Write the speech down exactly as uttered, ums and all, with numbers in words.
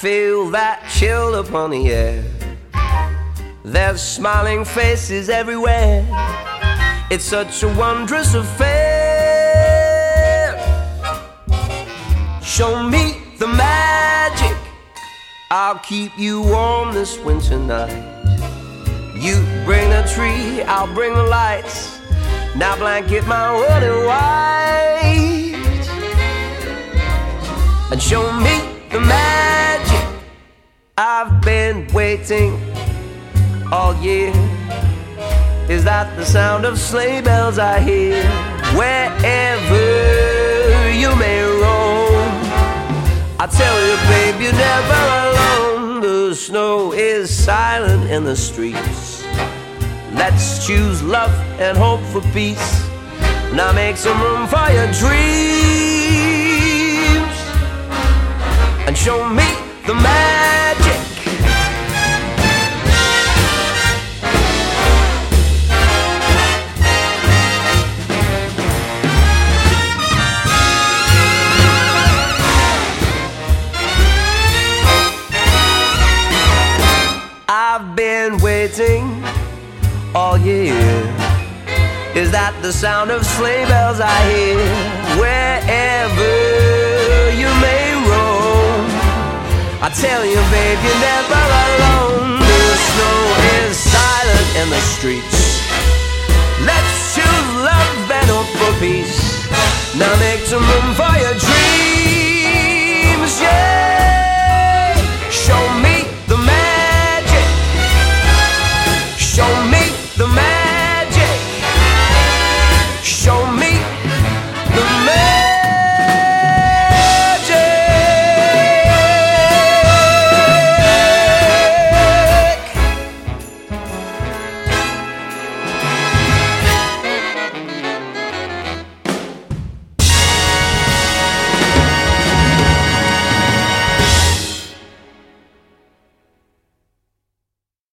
feel that chill upon the air. There's smiling faces everywhere. It's such a wondrous affair. Show me the magic, I'll keep you warm this winter night. You bring the tree, I'll bring the lights. Now blanket my world in white and show me the magic. I've been waiting all year. Is that the sound of sleigh bells I hear? Wherever you may roam, I tell you, babe, you're never alone. The snow is silent in the streets. Let's choose love and hope for peace. Now make some room for your dreams and show me the magic. I've been waiting all year. Is that the sound of sleigh bells I hear? Wherever you may roam, I tell you, babe, you're never alone. The snow is silent in the streets. Let's choose love and hope for peace. Now make some room